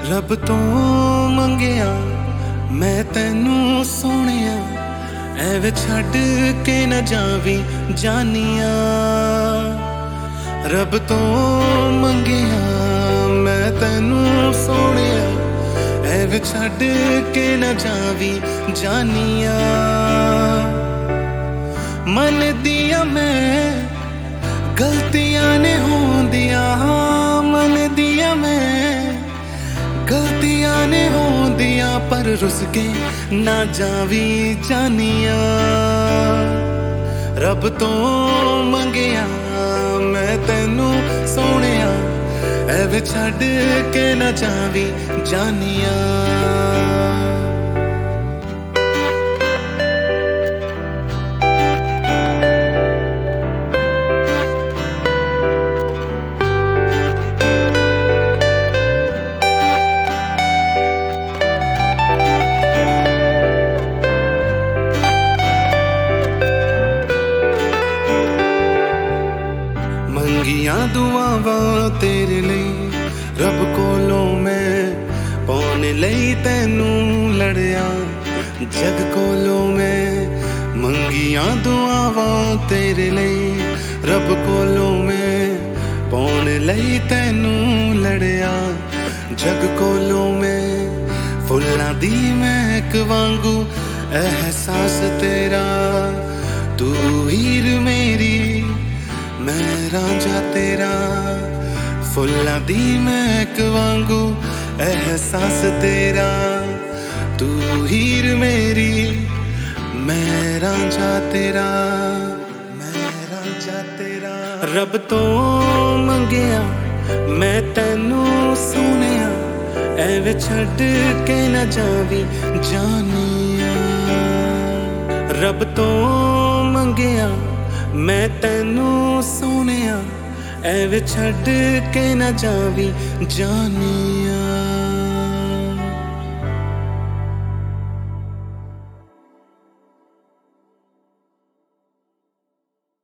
रब तो मंगिया मैं तैनू सोहणिया, एवे छड्ड के न जावी जानिया। रब तो मंगिया मैं तैनू सोहणिया, एवे छड्ड के न जावी जानिया। मन दिया मैं गलतियां ने होंदिया, मन दिया मैं गलतियां ने होंदिया, पर रुस के ना जावी जानिया। रब तो मंगिया मैं तैनू सोहणिया, एवे छड्ड के ना जावी जानिया। मंगिया दुआवां तेरे लिए रब कोलों मैं पाने लई तैनू लड़िया जग कोलों मैं। मंगिया दुआवां तेरे लिए रब कोलों मैं पाने लई तैनू लड़िया जग कोलों मैं। फुल्लां दी महक वांगू एहसास तेरा, तू हीर मेरी मैं रांझा तेरा। फुल्लां दी महक वांगू एहसास तेरा, तू हीर मेरी मैं रांझा तेरा, मैं रांझा तेरा। रब तो मंगिया मैं तैनू सोहणिया, एवे छड्ड के न जावी जानिया। रब तो मंगिया मैं तैनू सोहणिया, एवे छड्ड के न जावी जानिया।